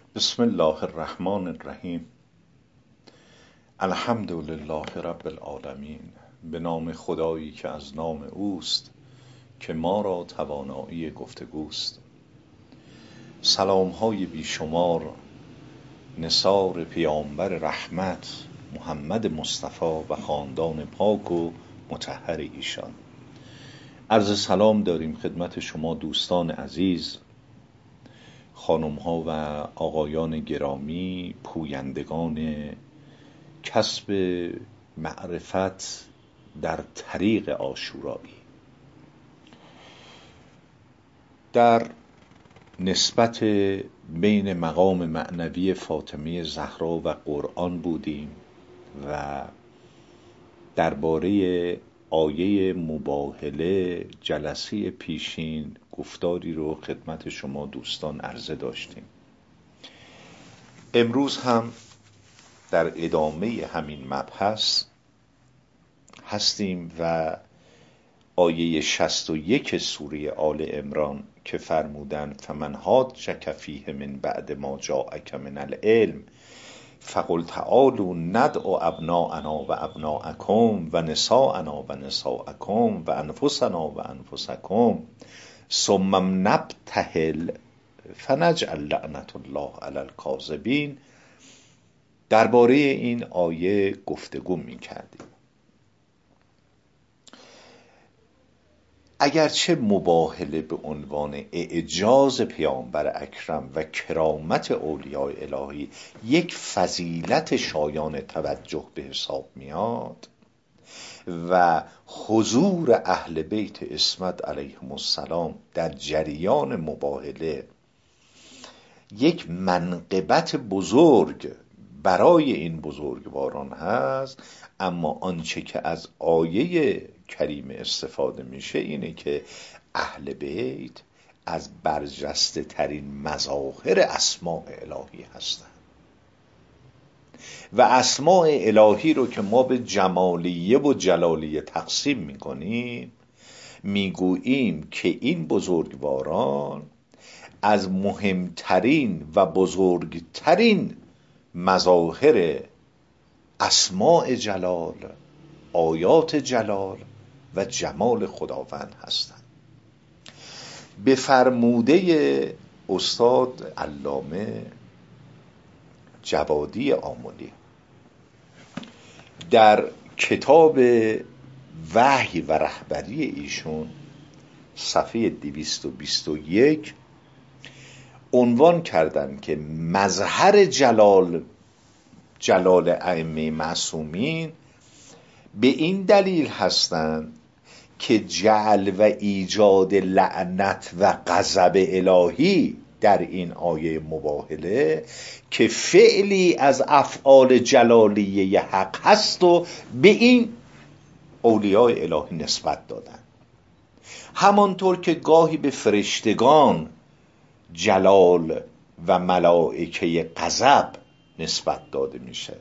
بسم الله الرحمن الرحیم. الحمد لله رب العالمین. به نام خدایی که از نام اوست که ما را توانایی گفتگوست. سلام‌های بیشمار نثار پیامبر رحمت محمد مصطفی و خاندان پاک و مطهر ایشان. عرض سلام داریم خدمت شما دوستان عزیز، خانم‌ها و آقایان گرامی، پویندگان کسب معرفت در طریق عاشورایی. در نسبت بین مقام معنوی فاطمه زهرا و قرآن بودیم و درباره آیه مباهله جلسه پیشین گفتاری رو خدمت شما دوستان عرضه داشتیم. امروز هم در ادامه همین مبحث هستیم و آیه 61 سوره آل عمران که فرمودن فمن حاجک فیه من بعد ما جاءک من العلم فقل تعالوا ندعو ابناءنا و ابناءکم و نساءنا و نساءکم و انفسنا و انفسکم ثم نبتهل فنجعل لعنت الله علی الکاذبین. درباره این آیه گفتگو می‌کردیم. اگرچه مباهله به عنوان اعجاز پیامبر اکرم و کرامت اولیاء الهی یک فضیلت شایان توجه به حساب میاد و حضور اهل بیت عصمت علیهم السلام در جریان مباهله یک منقبت بزرگ برای این بزرگواران هست، اما آنچه که از آیه کریم استفاده میشه اینه که اهل بیت از برجسته ترین مظاهر اسماء الهی هستند و اسماء الهی رو که ما به جمالیه و جلالیه تقسیم میکنیم میگوییم که این بزرگواران از مهمترین و بزرگترین مظاهر اسماء جلال، آیات جلال و جمال خداوند هستند. به فرموده استاد علامه جوادی آملی در کتاب وحی و رهبری ایشون صفحه 221 عنوان کردن که مظهر جلال ائمه معصومین به این دلیل هستند که جعل و ایجاد لعنت و غضب الهی در این آیه مباهله که فعلی از افعال جلالیه حق هست و به این اولیاء الهی نسبت دادن. همانطور که گاهی به فرشتگان جلال و ملائکه غضب نسبت داده میشه.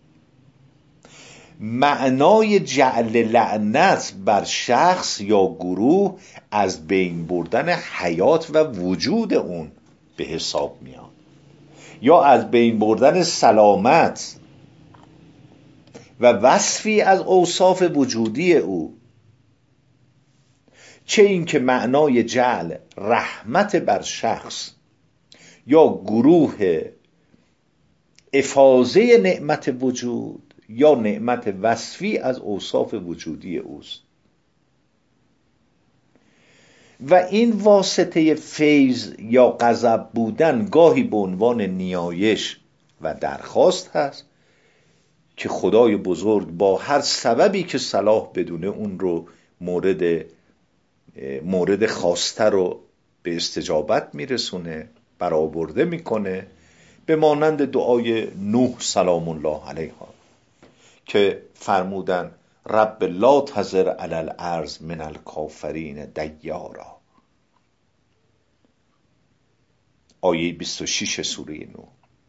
معنای جعل لعنت بر شخص یا گروه از بین بردن حیات و وجود اون به حساب میاد یا از بین بردن سلامت و وصفی از اوصاف وجودی او، چه این که معنای جعل رحمت بر شخص یا گروه افاضه نعمت وجود یا نعمت وصفی از اوصاف وجودی اوست. و این واسطه فیض یا غضب بودن گاهی به عنوان نیایش و درخواست هست که خدای بزرگ با هر سببی که صلاح بدونه اون رو مورد خواسته رو به استجابت میرسونه، برآورده میکنه، به مانند دعای نوح سلام الله علیها که فرمودن رب لا تذر علی الارض من الکافرین دیارا. آیه 26 سوره نوح.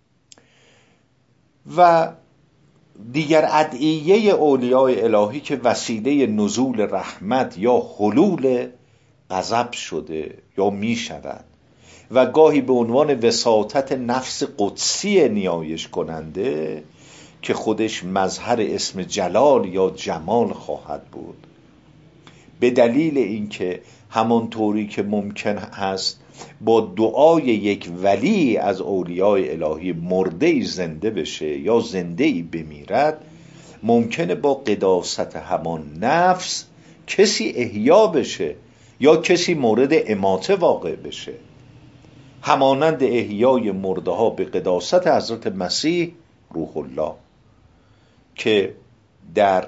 و دیگر ادعیه اولیاء الهی که وسیله نزول رحمت یا حلول غضب شده یا می شود و گاهی به عنوان وساطت نفس قدسی نیایش کننده که خودش مظهر اسم جلال یا جمال خواهد بود، به دلیل اینکه همانطوری که ممکن است با دعای یک ولی از اولیای الهی مرده‌ای زنده بشه یا زنده‌ای بمیرد، ممکنه با قداست همان نفس کسی احیا بشه یا کسی مورد اماته واقع بشه، همانند احیای مرده ها به قداست حضرت مسیح روح الله که در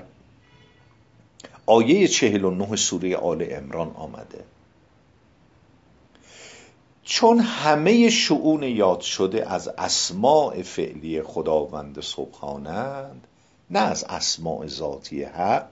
آیه 49 سوره آل عمران آمده. چون همه شؤون یاد شده از اسماء فعلی خداوند سبحانند، نه از اسماء ذاتی حق،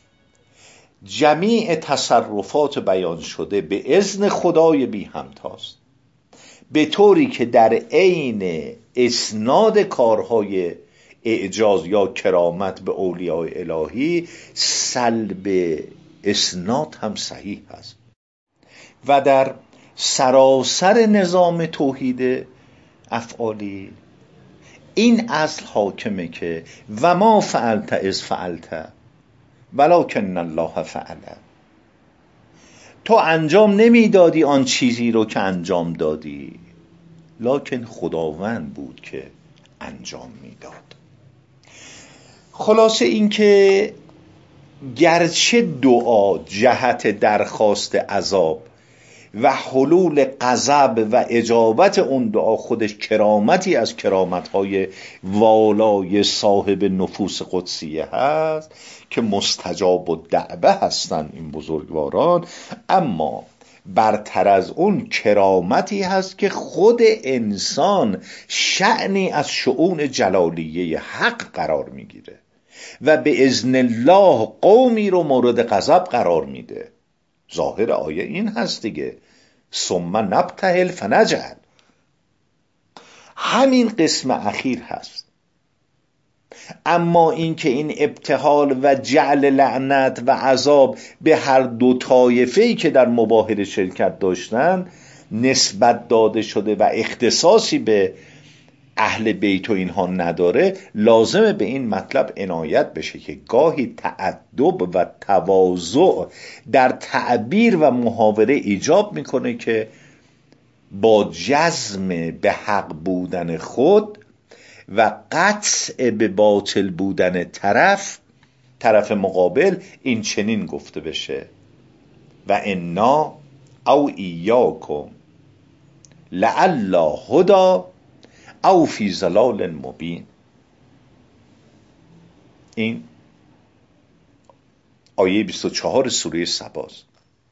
جمیع تصرفات بیان شده به اذن خدای بی همتاست، به طوری که در عین اسناد کارهای اعجاز یا کرامت به اولیاء الهی سلب اسناد هم صحیح است و در سراسر نظام توحید افعالی این اصل حاکمه که و ما فعلت از فعلت ولکن الله فعل، تو انجام نمیدادی آن چیزی رو که انجام دادی، لکن خداوند بود که انجام میداد. خلاصه این که گرچه دعا جهت درخواست عذاب و حلول غضب و اجابت اون دعا خودش کرامتی از کرامت‌های والای صاحب نفوس قدسیه هست که مستجاب الدعوه هستن این بزرگواران، اما برتر از اون کرامتی هست که خود انسان شأنی از شؤون جلالیه حق قرار میگیره و به اذن الله قومی رو مورد غضب قرار میده. ظاهر آیه این هست دیگه، ثم نبتهل فنجعل، همین قسم اخیر هست. اما این که این ابتهال و جعل لعنت و عذاب به هر دو طایفه‌ای که در مباهله شرکت داشتن نسبت داده شده و اختصاصی به اهل بیت و اینها نداره، لازمه به این مطلب عنایت بشه که گاهی تعدب و تواضع در تعبیر و محاوره ایجاب میکنه که با جزم به حق بودن خود و قطع به باطل بودن طرف مقابل این چنین گفته بشه: و انا او ایاکم لعلی هدی او فی ضلال مبین. این آیه 24 سوره سباست.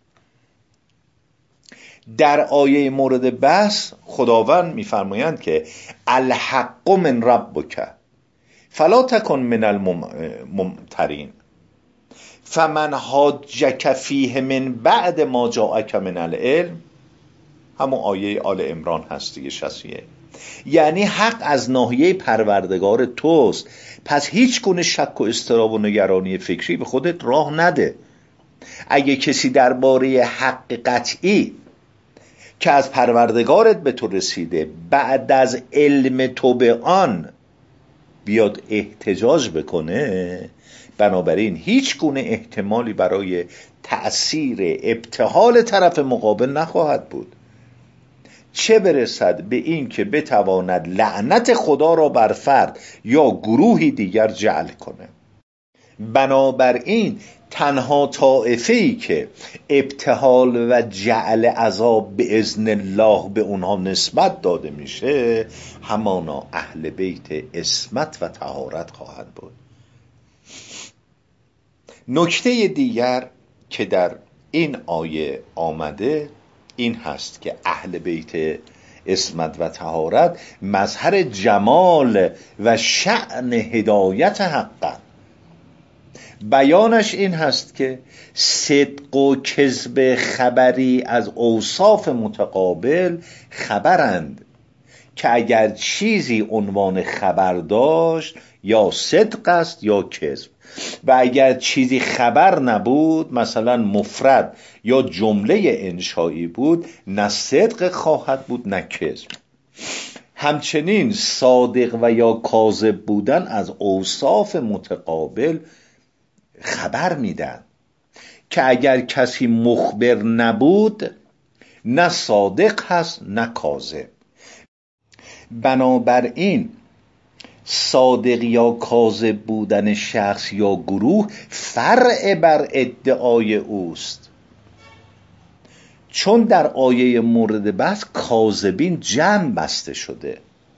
در آیه مورد بحث خداوند میفرمایند که الحق من ربک فلا تکن من الممترین فمن حاجک فیه من بعد ما جاءک من العلم، همون آیه آل عمران هست دیگه 61. یعنی حق از ناحیه پروردگار توست، پس هیچ گونه شک و اضطراب و نگرانی فکری به خودت راه نده. اگه کسی درباره حق قطعی که از پروردگارت به تو رسیده بعد از علم تو به آن بیاد احتجاج بکنه، بنابراین هیچ گونه احتمالی برای تأثیر ابتهال طرف مقابل نخواهد بود، چه برسد به این که بتواند لعنت خدا را بر فرد یا گروهی دیگر جعل کنه. بنابراین تنها طائفه‌ای که ابتهال و جعل عذاب به اذن الله به اونها نسبت داده میشه همانا اهل بیت عصمت و طهارت خواهد بود. نکته دیگر که در این آیه آمده این هست که اهل بیت عصمت و طهارت مظهر جمال و شأن هدایت حقا. بیانش این هست که صدق و کذب خبری از اوصاف متقابل خبرند که اگر چیزی عنوان خبر داشت یا صدق است یا کذب، و اگر چیزی خبر نبود، مثلا مفرد یا جمله انشایی بود، نه صدق خواهد بود نه کذب. همچنین صادق و یا کاذب بودن از اوصاف متقابل خبر میدن که اگر کسی مخبر نبود نه صادق هست نه کاذب. بنابراین صادق یا کاذب بودن شخص یا گروه فرع بر ادعای اوست، چون در آیه مورد بحث کاذبین جمع بسته شده.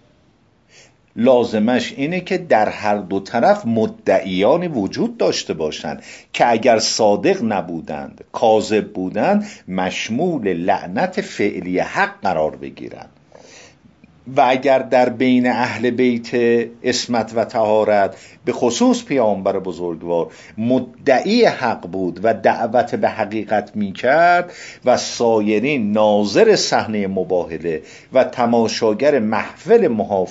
لازمش اینه که در هر دو طرف مدعیانی وجود داشته باشند که اگر صادق نبودند، کاذب بودند، مشمول لعنت فعلی حق قرار بگیرند. و اگر در بین اهل بیت عصمت و طهارت به خصوص پیامبر بزرگوار مدعی حق بود و دعوت به حقیقت میکرد و سایرین ناظر صحنه مباهله و تماشاگر محفل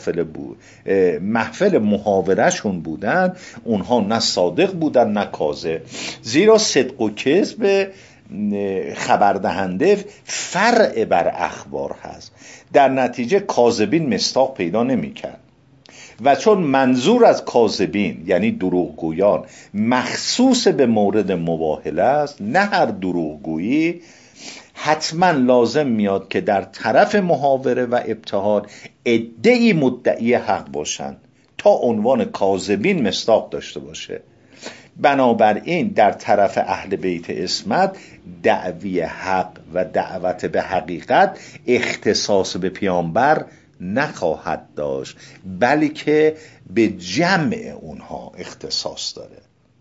محاورهشون بودن، اونها نه صادق بودن نه کاذب، زیرا صدق و کذب خبردهنده فرع بر اخبار هست. در نتیجه کاذبین مصداق پیدا نمی کرد و چون منظور از کاذبین یعنی دروغگویان مخصوص به مورد مباهله است، نه هر دروغگویی، حتما لازم میاد که در طرف محاوره و ابتهال عده‌ای مدعی حق باشند تا عنوان کاذبین مصداق داشته باشه. بنابراین در طرف اهل بیت عصمت دعوی حق و دعوت به حقیقت اختصاص به پیامبر نخواهد داشت، بلکه به جمع اونها اختصاص داره.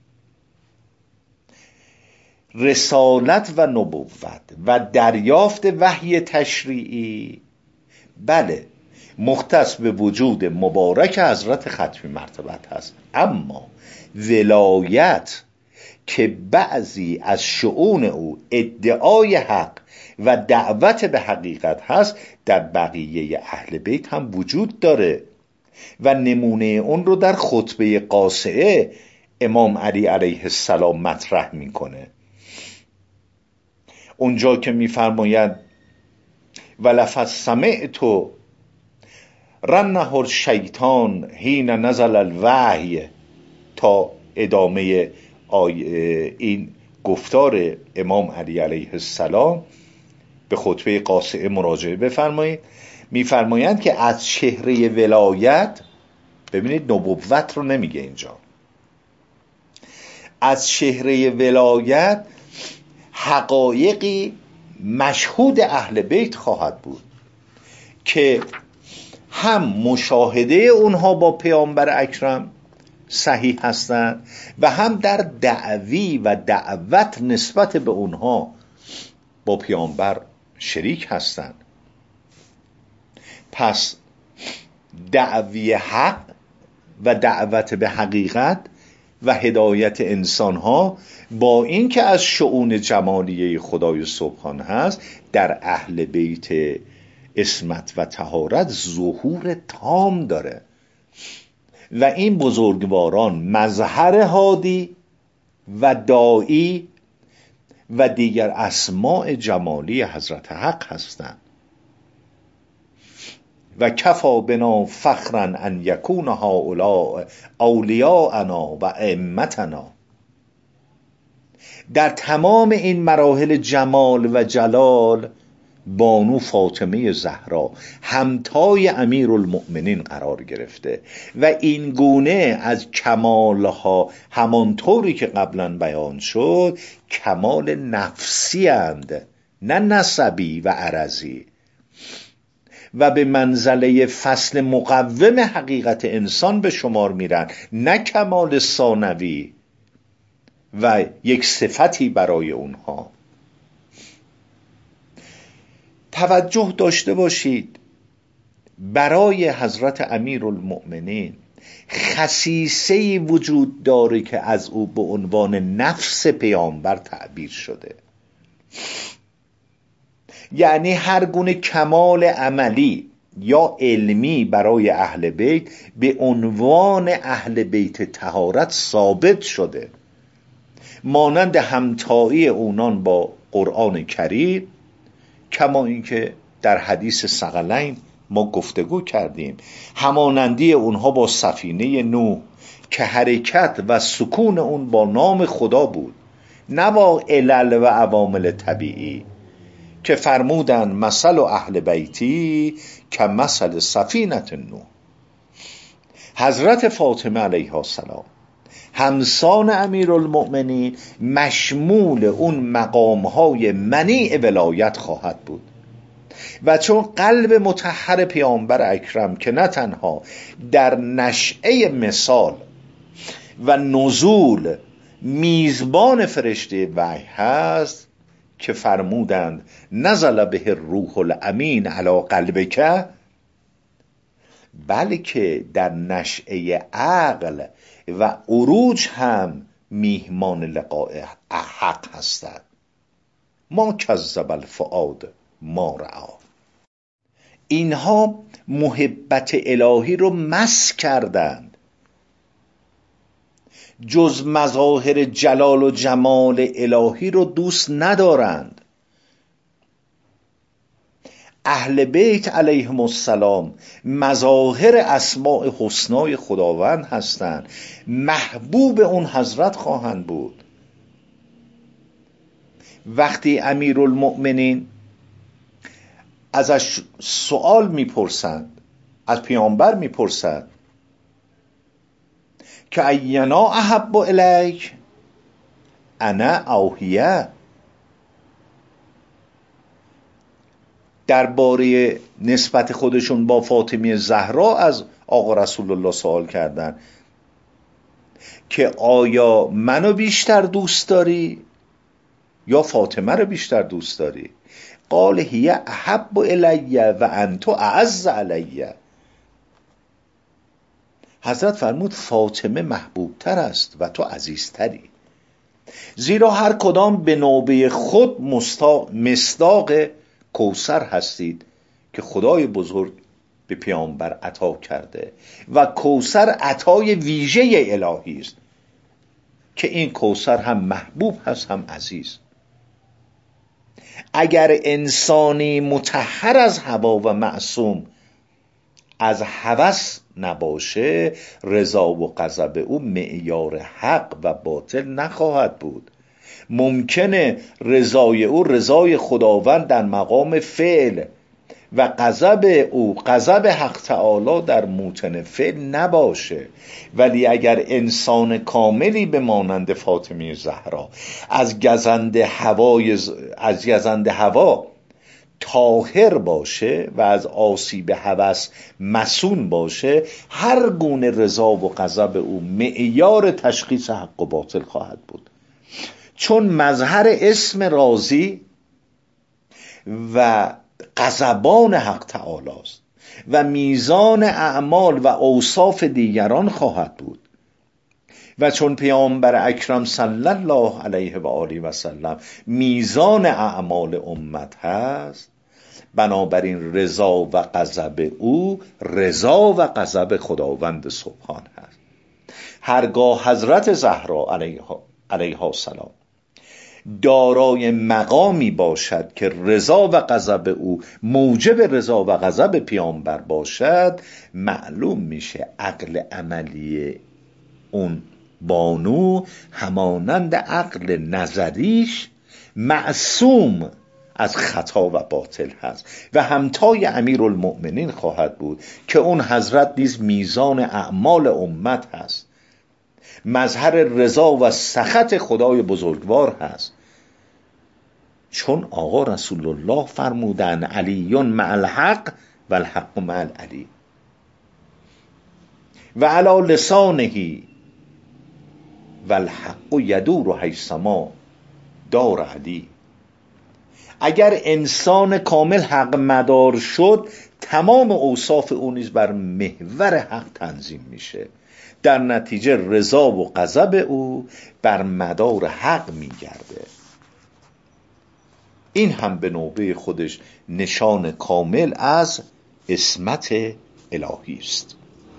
رسالت و نبوت و دریافت وحی تشریعی بله مختص به وجود مبارک حضرت ختمی مرتبت هست، اما ولایت که بعضی از شؤون او ادعای حق و دعوت به حقیقت هست در بقیه اهل بیت هم وجود داره و نمونه اون رو در خطبه قاصعه امام علی علیه السلام مطرح میکنه، اونجا که میفرماید ولقد سمعت رنه الشیطان حین نزل الوحی، تا ادامه این گفتار امام علی علیه السلام به خطبه قاصعه مراجعه بفرمایید. میفرمایند که از چهره ولایت، ببینید نبوت رو نمیگه اینجا، از چهره ولایت حقایقی مشهود اهل بیت خواهد بود که هم مشاهده اونها با پیامبر اکرم صحیح هستند و هم در دعوی و دعوت نسبت به اونها با پیامبر شریک هستند. پس دعوی حق و دعوت به حقیقت و هدایت انسانها با اینکه از شؤون جمالیه خدای سبحان هست، در اهل بیت عصمت و طهارت ظهور تام داره و این بزرگواران مظهر هادی و داعی و دیگر اسماء جمالی حضرت حق هستند. و کفا بنا فخرا ان یکون هؤلاء اولیاءنا و ائمتنا. در تمام این مراحل جمال و جلال بانو فاطمه زهرا همتای امیرالمؤمنین قرار گرفته و این گونه از کمالها همانطوری که قبلا بیان شد کمال نفسی اند، نه نسبی و عرضی، و به منزله فصل مقوم حقیقت انسان به شمار میرن، نه کمال ثانوی و یک صفتی برای اونها. توجه داشته باشید برای حضرت امیرالمؤمنین خصیصه‌ای وجود داره که از او به عنوان نفس پیامبر تعبیر شده، یعنی هر گونه کمال عملی یا علمی برای اهل بیت به عنوان اهل بیت طهارت ثابت شده، مانند همتایی اونان با قرآن کریم، کما اینکه در حدیث ثقلین ما گفتگو کردیم همانندی اونها با سفینه نوح که حرکت و سکون اون با نام خدا بود، نه با علل و عوامل طبیعی، که فرمودن مثل اهل بیتی که مثل سفینه نوح. حضرت فاطمه علیها السلام همسان امیرالمؤمنین مشمول اون مقامهای منیع ولایت خواهد بود و چون قلب مطهر پیامبر اکرم که نه تنها در نشأه مثال و نزول میزبان فرشته وحی هست که فرمودند نزل به الروح الامین علی قلبک، بلکه در نشأه عقل و عروج هم میهمان لقاء حق هستند. ما کذب الفؤاد ما رأی. اینها محبت الهی رو مس کردند، جز مظاهر جلال و جمال الهی رو دوست ندارند. اهل بیت علیهم السلام مظاهر اسماء حسنای خداوند هستند، محبوب اون حضرت خواهند بود. وقتی امیرالمؤمنین ازش سوال میپرسند، از پیامبر میپرسند که اینا احب الیک انا او هی، درباره نسبت خودشون با فاطمه زهرا از آقا رسول الله سوال کردن که آیا منو بیشتر دوست داری یا فاطمه رو بیشتر دوست داری؟ قال هی احب الی و انت اعز علی. حضرت فرمود فاطمه محبوب تر است و تو عزیزتری، زیرا هر کدام به نوبه خود مصداق کوثر هستید که خدای بزرگ به پیامبر عطا کرده و کوثر عطای ویژه الهی است که این کوثر هم محبوب هست هم عزیز. اگر انسانی مطهر از هوا و معصوم از هوس نباشه، رضا و غضب او معیار حق و باطل نخواهد بود. ممکنه رضای او رضای خداوند در مقام فعل و غضب او غضب حق تعالی در موطن فعل نباشه، ولی اگر انسان کاملی به مانند فاطمه زهرا از گزند هوا طاهر باشه و از آسیب هوس مسون باشه، هر گونه رضا و غضب او معیار تشخیص حق و باطل خواهد بود. چون مظهر اسم راضی و غضبان حق تعالی است و میزان اعمال و اوصاف دیگران خواهد بود، و چون پیامبر اکرم صلی الله علیه و آله و سلم میزان اعمال امت هست، بنابراین رضا و غضب او رضا و غضب خداوند سبحان هست. هرگاه حضرت زهرا علیها السلام دارای مقامی باشد که رضا و غضب او موجب رضا و غضب پیامبر باشد، معلوم میشه عقل عملی اون بانو همانند عقل نظریش معصوم از خطا و باطل هست و همتای امیرالمؤمنین خواهد بود که اون حضرت نیز میزان اعمال امت هست، مظهر رضا و سخط خدای بزرگوار هست. چون آقا رسول الله فرمودن علی مع الحق و الحق مع العلی و علی لسانه و الحق یدور حیثما دار علی. اگر انسان کامل حق مدار شد، تمام اوصاف او نیز بر محور حق تنظیم میشه، در نتیجه رضا و غضب او بر مدار حق میگرده. این هم به نوبه خودش نشان کامل از عصمت الهی است.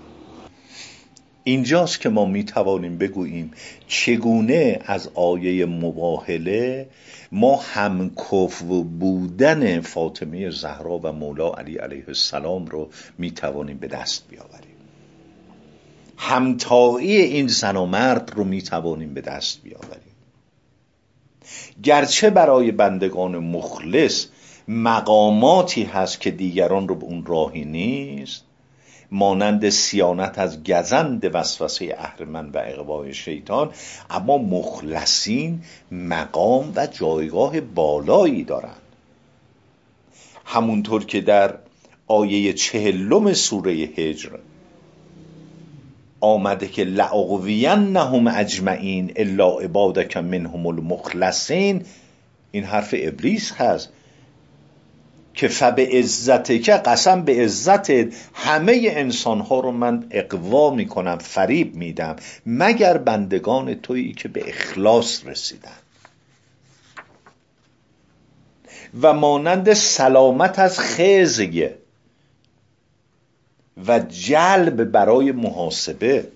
اینجاست که ما میتوانیم بگوییم چگونه از آیه مباهله ما همکفو بودن فاطمه زهرا و مولا علی علیه السلام رو میتوانیم به دست بیاوریم. همتایی این زن و مرد رو میتوانیم به دست بیاوریم. گرچه برای بندگان مخلص مقاماتی هست که دیگران رو به اون راهی نیست، مانند صیانت از گزند وسوسه اهرمن و اغوای شیطان، اما مخلصین مقام و جایگاه بالایی دارند. همونطور که در آیه 40 سوره هجر آمده که لأغوینهم اجمعین الا عبادک منهم المخلصین، این حرف ابلیس هست که فبعزتک، قسم به عزتت همه انسانها رو من اغوا میکنم، فریب میدم، مگر بندگان تویی که به اخلاص رسیدن. و مانند سلامت از خزی و جلب برای محاسبه،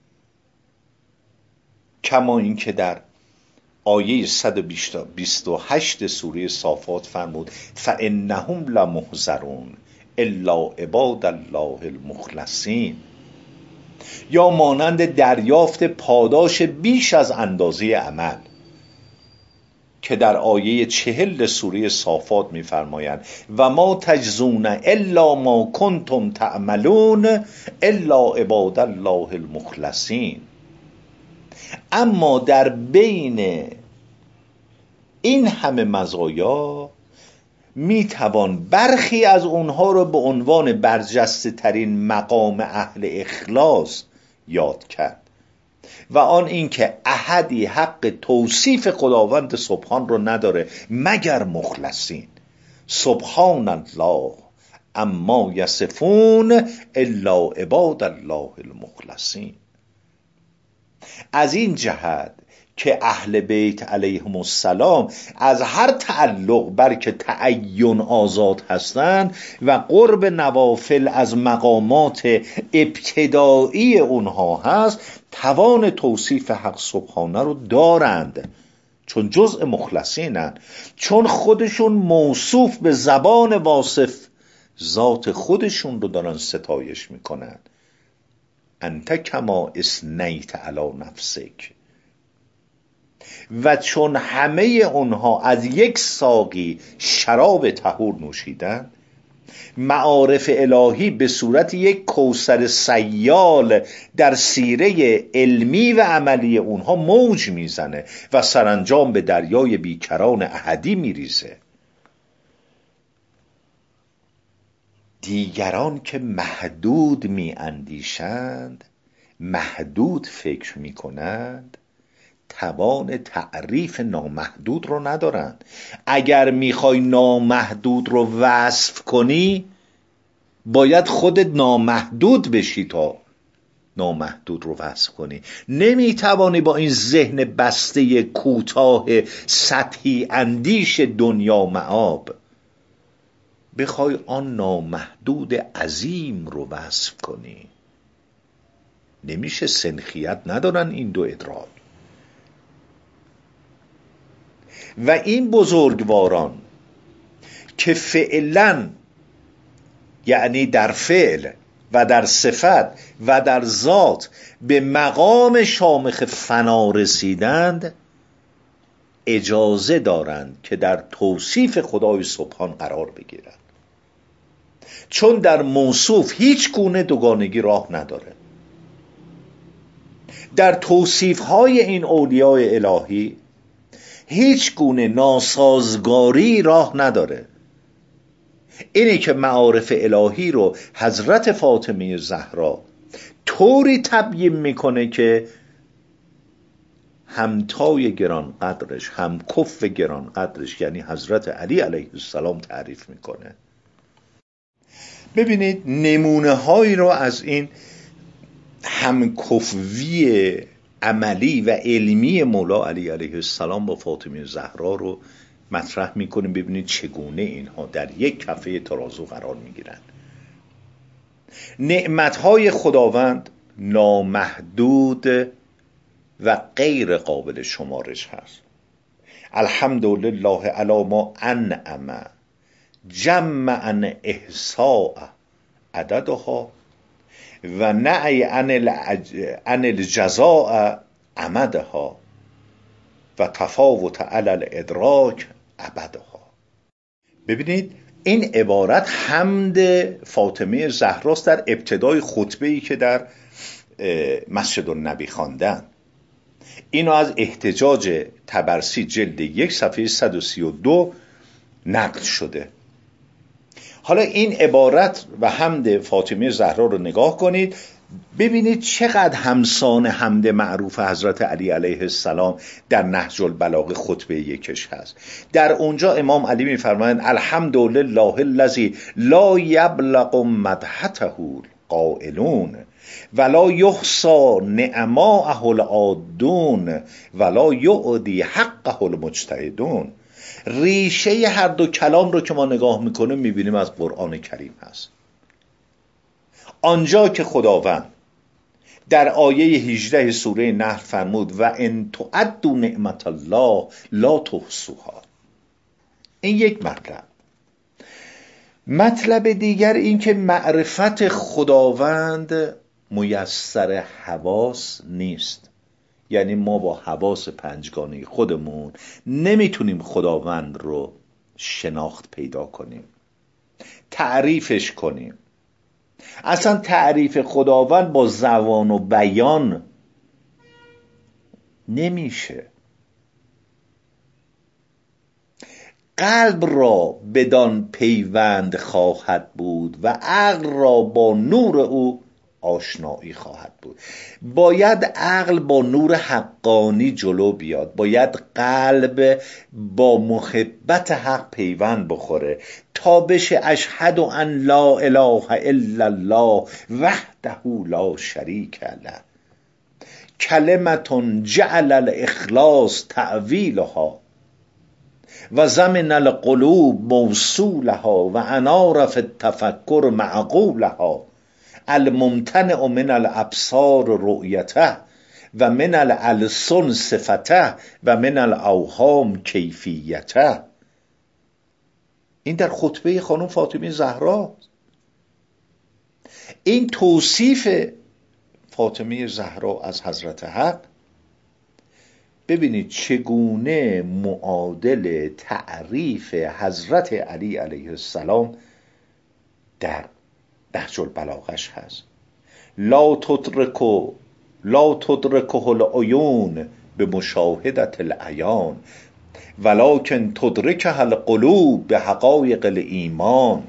کما این که در آیه 128 سوره صافات فرمود فانهم لمحضرون الا عباد الله المخلصین، یا مانند دریافت پاداش بیش از اندازه عمل که در آیه 40 سوره صافات می‌فرمایند و ما تجزون الا ما کنتم تعملون الا عباد الله المخلصین. اما در بین این همه مزایا میتوان برخی از اونها رو به عنوان برجسته ترین مقام اهل اخلاص یاد کرد و آن اینکه احدی حق توصیف خداوند سبحان رو نداره مگر مخلصین. سبحان الله اما یصفون الا عباد الله المخلصین. از این جهت که اهل بیت علیهم السلام از هر تعلق بر که تعین آزاد هستند و قرب نوافل از مقامات ابتدایی اونها هست، توان توصیف حق سبحانه رو دارند، چون جزء مخلصینند، چون خودشون موصوف به زبان واصف ذات خودشون رو دارن ستایش میکنن. انت کما اثنیت علی نفسک. و چون همه اونها از یک ساقی شراب طهور نوشیدن، معارف الهی به صورت یک کوثر سیال در سیره علمی و عملی اونها موج میزنه و سرانجام به دریای بیکران احدی میریزه. دیگران که محدود میاندیشند، محدود فکر میکنند، توان تعریف نامحدود رو ندارند. اگر میخوای نامحدود رو وصف کنی باید خودت نامحدود بشی تا نامحدود رو وصف کنی. نمیتوانی با این ذهن بسته کوتاه سطحی اندیش دنیا معاب بخوای آن نامحدود عظیم رو وصف کنی. نمیشه، سنخیت ندارن این دو ادراک. و این بزرگواران که فعلا، یعنی در فعل و در صفت و در ذات به مقام شامخ فنا رسیدند، اجازه دارند که در توصیف خدای سبحان قرار بگیرند، چون در موصوف هیچ گونه دوگانگی راه نداره. در توصیف‌های این اولیاء الهی هیچ گونه ناسازگاری راه نداره. اینه که معارف الهی رو حضرت فاطمه زهرا طوری تبیین میکنه که همتای گران قدرش، هم کف گران قدرش، یعنی حضرت علی علیه السلام تعریف میکنه. ببینید نمونه هایی رو از این همکفوی عملی و علمی مولا علی علیه السلام با فاطمه زهرا رو مطرح میکنیم. ببینید چگونه اینها در یک کفه ترازو قرار میگیرن. نعمتهای خداوند نامحدود و غیر قابل شمارش هست. الحمدلله علی ما انعم جمعا احصاء عددها و نعی عن الجزاء عمدها و تفاوت علی الادراک ابدها. ببینید این عبارت حمد فاطمه زهراست در ابتدای خطبه‌ای که در مسجد النبی خواندن. اینو از احتجاج طبرسی جلد 1 صفحه 132 نقل شده. حالا این عبارت و حمد فاطمه زهرا رو نگاه کنید، ببینید چقدر همسان حمد معروف حضرت علی علیه السلام در نهج البلاغه خطبه یکش هست. در اونجا امام علی میفرمایند الحمدلله الذی لا یبلغ مدحته قائلون ولا یحصى نعماءه العادون ولا یعدی حقه المجتهدون. ریشه هر دو کلام رو که ما نگاه میکنیم میبینیم از قرآن کریم هست. آنجا که خداوند در آیه 18 سوره نحل فرمود و ان تعدوا نعمت الله لا تحصوها. این یک مطلب. مطلب دیگر این که معرفت خداوند میسر حواس نیست. یعنی ما با حواس پنجگانه خودمون نمیتونیم خداوند رو شناخت پیدا کنیم، تعریفش کنیم. اصلا تعریف خداوند با زبان و بیان نمیشه. قلب را بدان پیوند خواهد بود و عقل را با نور او آشنایی خواهد بود. باید عقل با نور حقانی جلو بیاد، باید قلب با محبت حق پیوند بخوره تا بشه اشهد ان لا اله الا الله وحده لا شریک له کلمة جعل الاخلاص تعویلها و زمن القلوب موصولها و انار فی التفکر معقولها الممتنع من الابصار رؤیته و من الالسن صفته و من الاوهام کیفیته. این در خطبه خانم فاطمه زهرا. این توصیف فاطمه زهرا از حضرت حق ببینید چگونه معادل تعریف حضرت علی علیه السلام در نهج البلاغش هست. لا تدرکه العیون به مشاهدت العیان ولکن تدرکه القلوب به حقایق الایمان.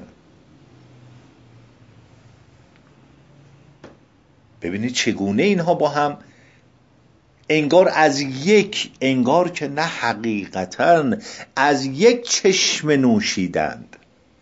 ببینید چگونه اینها با هم انگار که نه حقیقتاً از یک چشم نوشیدند.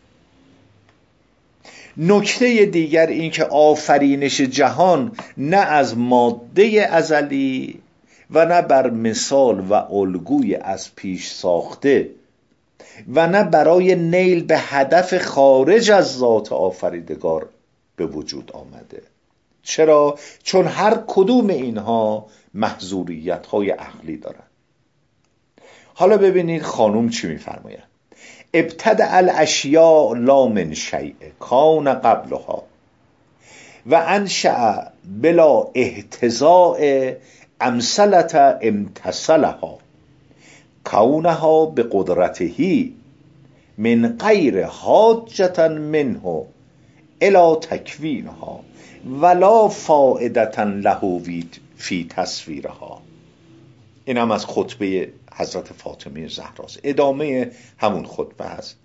نکته دیگر این که آفرینش جهان نه از ماده ازلی و نه بر مثال و الگوی از پیش ساخته و نه برای نیل به هدف خارج از ذات آفریدگار به وجود آمده. چرا؟ چون هر کدوم اینها محظوریت‌های عقلی دارند. حالا ببینید خانوم چی می‌فرماید. ابتدع الاشیاء لا من شیء کان قبلها و انشأ بلا احتضاء امثلت امتثلها کونها بقدرته من غیر حاجة منه الى تکوینها ولا فائدة له فی تصویرها. این هم از خطبه حضرت فاطمه زهراست. ادامه همون خطبه هست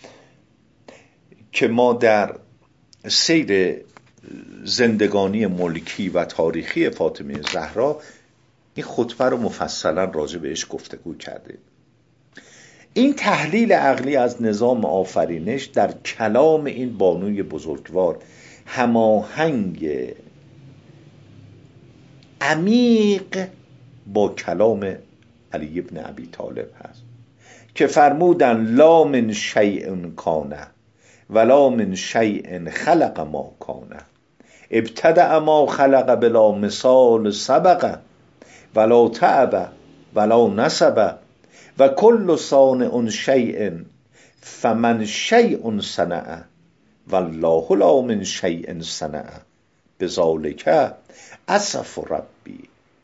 که ما در سیر زندگانی ملکی و تاریخی فاطمه زهرا این خطبه رو مفصلا راجع بهش گفتگو کرده. این تحلیل عقلی از نظام آفرینش در کلام این بانوی بزرگوار هماهنگ عمیق با کلام علی ابن ابی طالب هست که فرمودن لا من شیء کان ولا من شیء خلق ما کان ابتدأ ما خلق بلا مثال سبق ولا تعب ولا نسب و کل صانع شیء فمن شیء صنع والله لا من شیء صنع بذالک اسف ربی.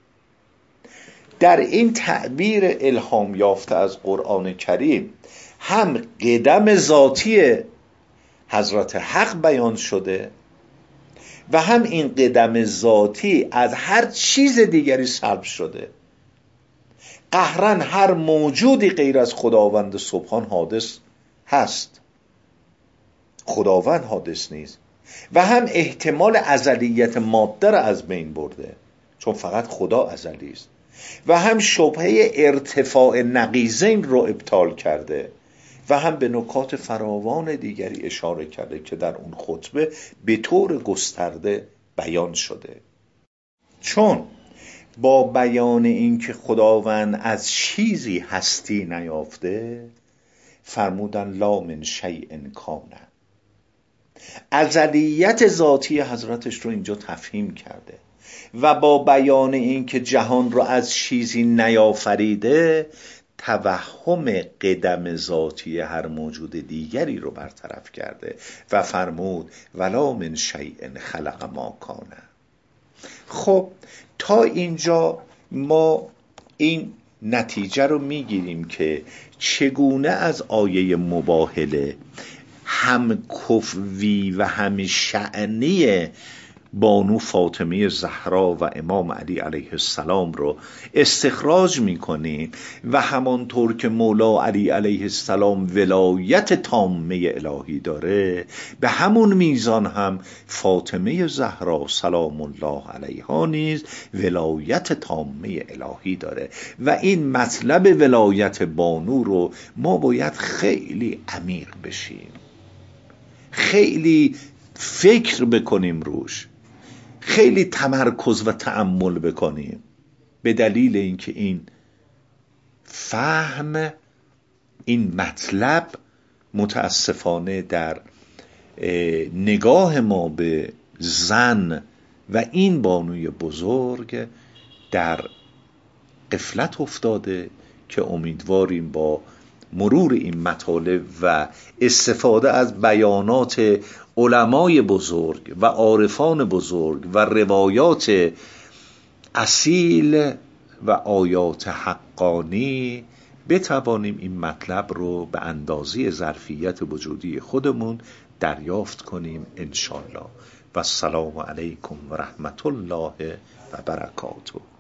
در این تعبیر الهام یافته از قرآن کریم هم قدم ذاتی حضرت حق بیان شده و هم این قدم ذاتی از هر چیز دیگری سلب شده. قهرا هر موجودی غیر از خداوند سبحان حادث هست، خداوند حادث نیست. و هم احتمال ازلیت ماده را از بین برده، چون فقط خدا ازلی است. و هم شبهه ارتفاع نقیضین رو ابطال کرده و هم به نکات فراوان دیگری اشاره کرده که در اون خطبه به طور گسترده بیان شده. چون با بیان این که خداوند از چیزی هستی نیافته، فرمودن لا من شیء کان، ازلیت ذاتی حضرتش رو اینجا تفهیم کرده و با بیان این که جهان رو از چیزی نیافریده، توهم قدم ذاتی هر موجود دیگری رو برطرف کرده و فرمود ولا من شیء خلق ما کان. خب تا اینجا ما این نتیجه رو میگیریم که چگونه از آیه مباهله هم کفوی و هم شأنی بانو فاطمه زهرا و امام علی علیه السلام رو استخراج میکنیم و همانطور که مولا علی علیه السلام ولایت تامه الهی داره، به همون میزان هم فاطمه زهرا سلام الله علیها نیز ولایت تامه الهی داره. و این مطلب ولایت بانو رو ما باید خیلی عمیق بشیم، خیلی فکر بکنیم روش، خیلی تمرکز و تأمل بکنیم، به دلیل اینکه این فهم این مطلب متاسفانه در نگاه ما به زن و این بانوی بزرگ در غفلت افتاده که امیدواریم با مرور این مطالب و استفاده از بیانات علمای بزرگ و عارفان بزرگ و روایات اصیل و آیات حقانی بتوانیم این مطلب رو به اندازه ظرفیت وجودی خودمون دریافت کنیم انشالله. و السلام علیکم و رحمت الله و برکاته.